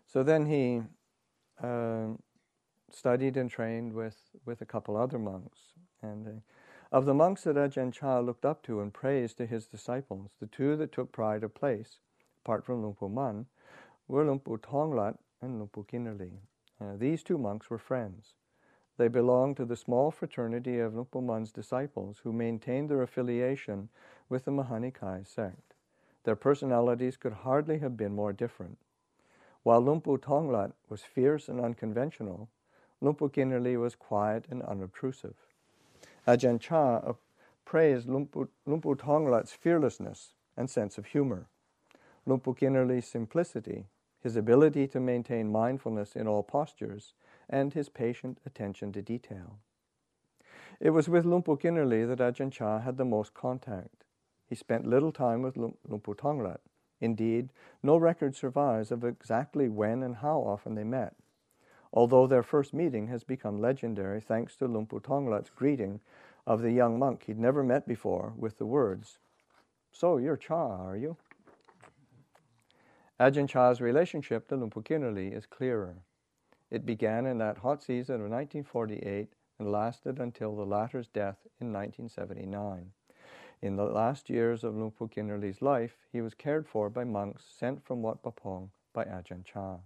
So then he studied and trained with a couple other monks. And of the monks that Ajahn Chah looked up to and praised to his disciples, the two that took pride of place, apart from Luang Pu Man, were Luang Pu Thonglat and Luang Pu Kinnerly. These two monks were friends. They belonged to the small fraternity of Luang Pu Man's disciples who maintained their affiliation with the Mahanikai sect. Their personalities could hardly have been more different. While Luang Pu Thonglat was fierce and unconventional, Luang Pu Kinnerly was quiet and unobtrusive. Ajahn Chah praised Luang Pu Thonglat's fearlessness and sense of humor, Luang Pu Kinnerly's simplicity, his ability to maintain mindfulness in all postures, and his patient attention to detail. It was with Luang Pu Kinnerly that Ajahn Chah had the most contact. He spent little time with Luang Pu Thonglat. Indeed, no record survives of exactly when and how often they met, although their first meeting has become legendary thanks to Luang Pu Thonglat's greeting of the young monk he'd never met before with the words, "So you're Chah, are you?" Ajahn Chah's relationship to Luang Pu Kinnerly is clearer. It began in that hot season of 1948 and lasted until the latter's death in 1979. In the last years of Luang Pu Kinnerly's life, he was cared for by monks sent from Wat Pah Pong by Ajahn Chah.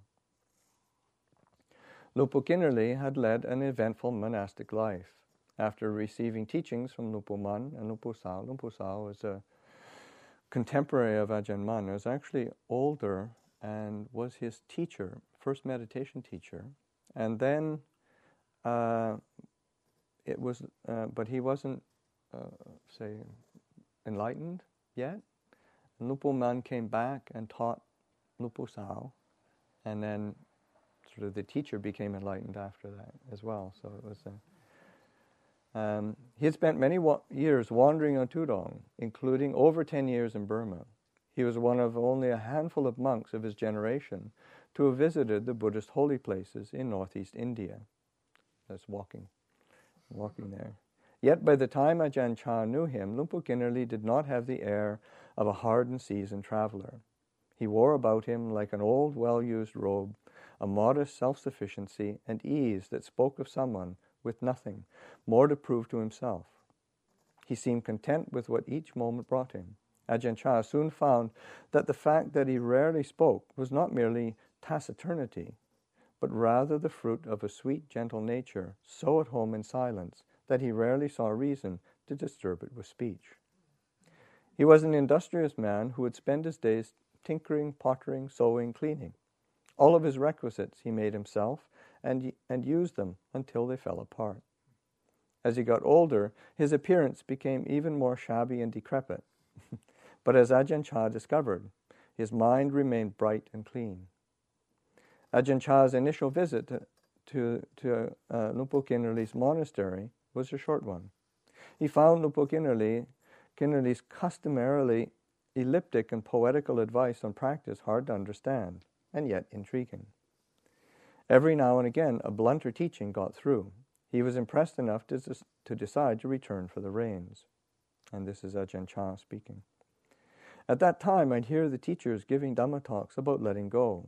Luang Pu Kinnerly had led an eventful monastic life. After receiving teachings from Luang Pu Man and Luang Pu Sao was a contemporary of Ajahn Mun. He was actually older and was his teacher, first meditation teacher. And then but he wasn't, enlightened yet. And Luang Pu Man came back and taught Luang Pu Sao, and then sort of the teacher became enlightened after that as well. So it was he had spent many years wandering on Tudong, including over 10 years in Burma. He was one of only a handful of monks of his generation to have visited the Buddhist holy places in northeast India. That's walking there. Yet by the time Ajahn Chah knew him, Luang Pu Kinnerly did not have the air of a hardened seasoned traveler. He wore about him, like an old, well-used robe, a modest self-sufficiency and ease that spoke of someone with nothing more to prove to himself. He seemed content with what each moment brought him. Ajahn Chah soon found that the fact that he rarely spoke was not merely taciturnity, but rather the fruit of a sweet, gentle nature, so at home in silence that he rarely saw reason to disturb it with speech. He was an industrious man who would spend his days tinkering, pottering, sewing, cleaning. All of his requisites he made himself and used them until they fell apart. As he got older, his appearance became even more shabby and decrepit. But as Ajahn Chah discovered, his mind remained bright and clean. Ajahn Chah's initial visit to Luang Pu Kinnerly's monastery was a short one. He found Luang Pu Kinnerly's customarily elliptic and poetical advice on practice hard to understand, and yet intriguing. Every now and again, a blunter teaching got through. He was impressed enough to decide to return for the rains. And this is Ajahn Chah speaking. At that time, I'd hear the teachers giving Dhamma talks about letting go,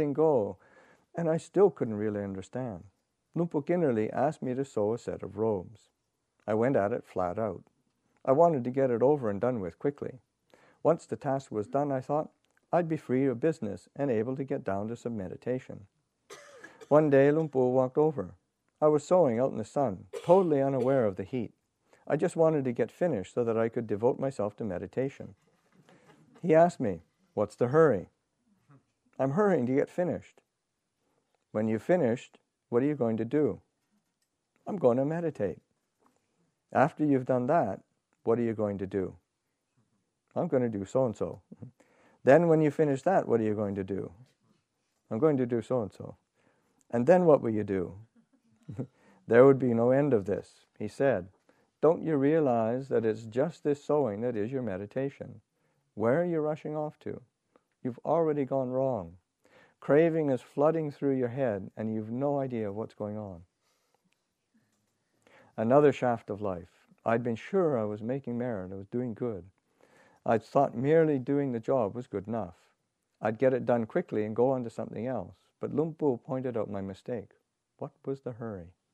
and I still couldn't really understand. Luang Pu Kinnerly asked me to sew a set of robes. I went at it flat out. I wanted to get it over and done with quickly. Once the task was done, I thought I'd be free of business and able to get down to some meditation. One day, Luang Pu walked over. I was sewing out in the sun, totally unaware of the heat. I just wanted to get finished so that I could devote myself to meditation. He asked me, "What's the hurry?" "I'm hurrying to get finished." "When you've finished, what are you going to do?" "I'm going to meditate." "After you've done that, what are you going to do?" "I'm going to do so-and-so." "Then when you finish that, what are you going to do?" "I'm going to do so-and-so." "And then what will you do?" There would be no end of this. He said, "Don't you realize that it's just this sewing that is your meditation? Where are you rushing off to? You've already gone wrong. Craving is flooding through your head, and you've no idea what's going on." Another shaft of life. I'd been sure I was making merit, I was doing good. I'd thought merely doing the job was good enough. I'd get it done quickly and go on to something else. But Luang Pu pointed out my mistake. What was the hurry?